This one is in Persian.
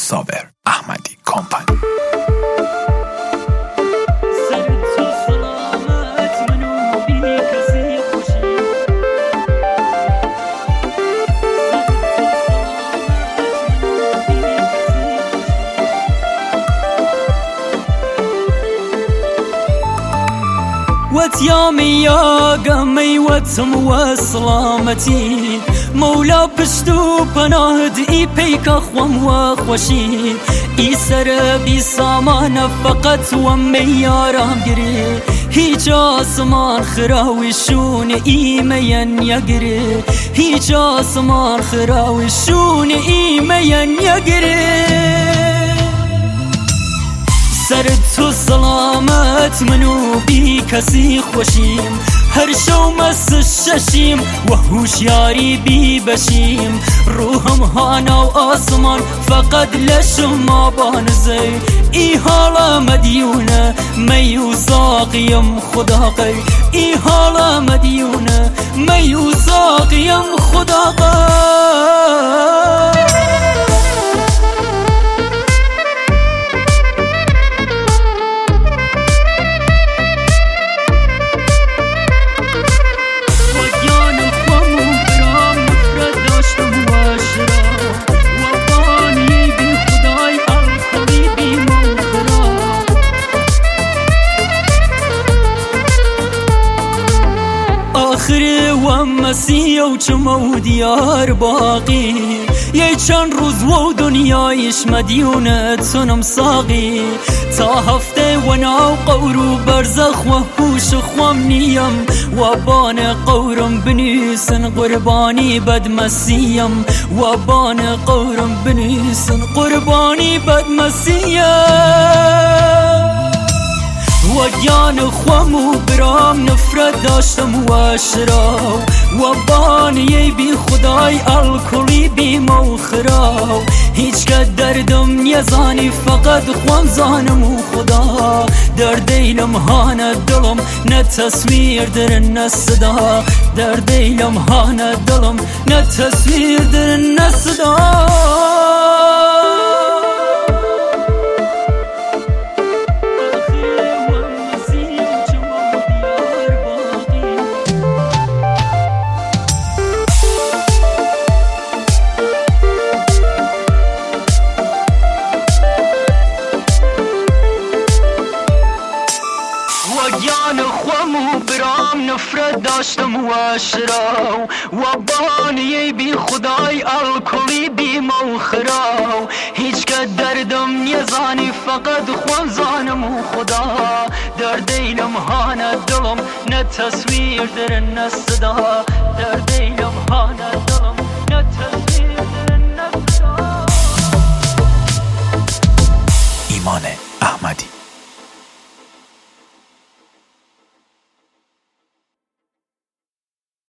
صابر احمدی کمپانی. وتيامي يا قمي وتم وسلامتي مولا بشتو پناه ای پیک خوام و خوشی ای سر بی سامان فقط و میارم گری هیچ آسمان خراوی شون ای مین یگری هیچ آسمان خراوی شون ای مین یگری سر تو سلامت منو بی کسی خوشیم هر شو مس ششیم و هوشیاری بی بشیم روحم هانا و آسمان فقط لشم بانزی ای حالا مدیونه میو ساقیم خدا قی ای حالا مدیونه میو ساقیم خدا قی آخری و مسیح و چمو دیار باقی یه چند روز و دنیایش مدیونه تنم ساقی تا هفته و ناو قورو برزخ و هوش خوام نیم و بان قورم بنیسن قربانی بد مسیم و بان قورم بنیسن قربانی بد مسیم و گیان خوام و برام نفرت داشتم و شراو و بانیه بی خدای الکلی بی موخراو هیچ که دردم نیزانی فقط خوام زانم و خدا در دیلم هانه دلم نه تصویر در نه صدا در دیلم هانه دلم نه تصویر در نه صدا گیان خوام و برام نفرت داشتم و شراو و بانیه بی خدای الکلی بی موخراو هیچ که دردم نیزانی فقط خوام زانم و خدا در دیلم هانه دلم نه تصویر در نه صدا در دیلم هانه دلم